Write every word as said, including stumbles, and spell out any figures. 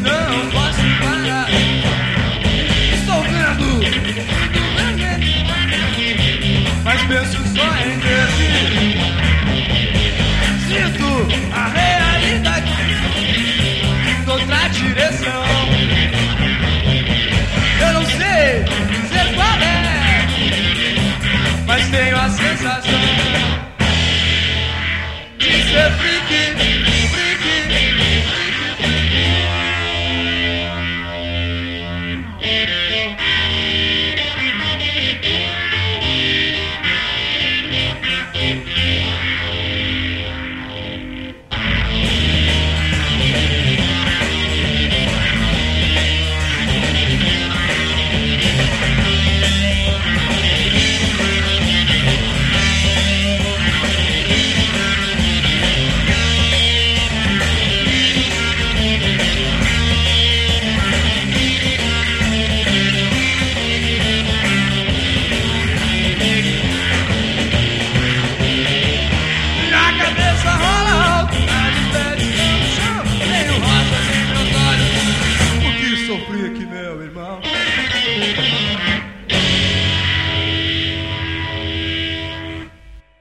não posso parar. Estou vendo, mas penso só em desistir. Sinto a realidade noutra direção. Eu não sei dizer qual é, mas tenho a sensação de ser freak, freak. Sofri aqui, meu irmão.